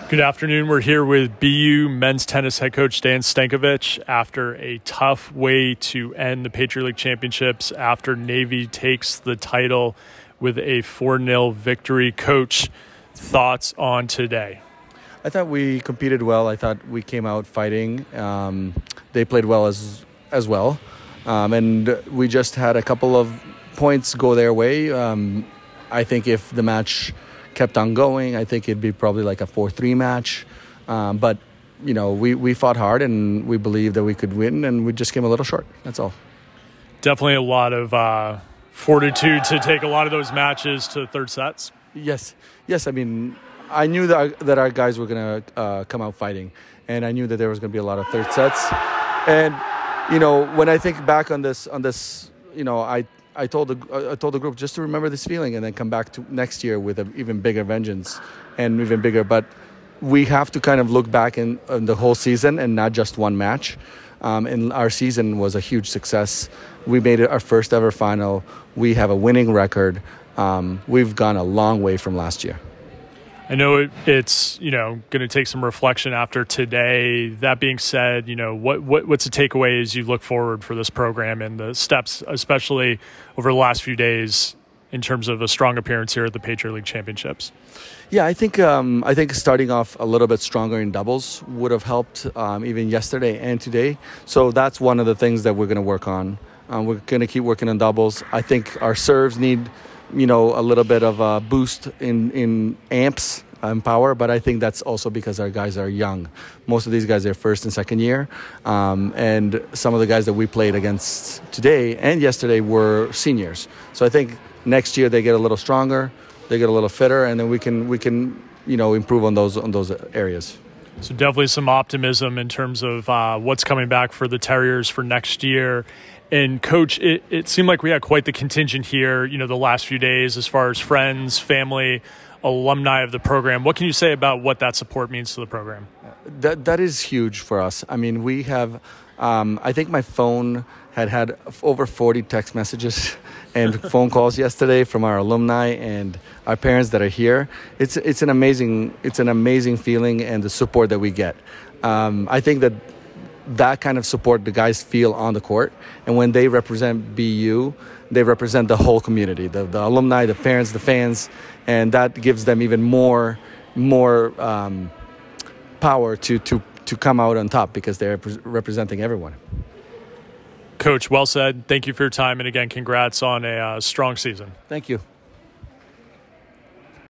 Good afternoon. We're here with BU men's tennis head coach Dan Stankovic after a tough way to end the Patriot League Championships after Navy takes the title with a 4-0 victory. Coach, thoughts on today? I thought we competed well. I thought we came out fighting. They played well as well. And we just had a couple of points go their way. I think if the match kept on going, I think it'd be probably like a 4-3 match. But, you know, we fought hard and we believed that we could win, and we just came a little short. That's all. Definitely a lot of fortitude to take a lot of those matches to third sets. Yes. I mean, I knew that our guys were going to come out fighting, and I knew that there was going to be a lot of third sets. And, you know, when I think back on this, you know, I told the group just to remember this feeling and then come back to next year with an even bigger vengeance and even bigger. But we have to kind of look back in the whole season and not just one match. And our season was a huge success. We made it our first ever final. We have a winning record. We've gone a long way from last year. I know it's going to take some reflection after today. That being said, what's the takeaway as you look forward for this program and the steps, especially over the last few days, in terms of a strong appearance here at the Patriot League Championships? Yeah, I think starting off a little bit stronger in doubles would have helped even yesterday and today. So that's one of the things that we're going to work on. We're going to keep working on doubles. I think our serves need a little bit of a boost in amps and power, but I think that's also because our guys are young. Most of these guys are first and second year, and some of the guys that we played against today and yesterday were seniors. So I think next year they get a little stronger, they get a little fitter, and then we can improve on those areas. So definitely some optimism in terms of what's coming back for the Terriers for next year. And, Coach, it seemed like we had quite the contingent here, the last few days as far as friends, family, alumni of the program. What can you say about what that support means to the program? That is huge for us. I mean, we have I think my phone had over 40 text messages and phone calls yesterday from our alumni and our parents that are here. It's an amazing feeling, and the support that we get. I think that kind of support the guys feel on the court, and when they represent BU, they represent the whole community, the alumni, the parents, the fans, and that gives them even more power to come out on top because they're representing everyone. Coach, well said. Thank you for your time, and again, congrats on a strong season. Thank you.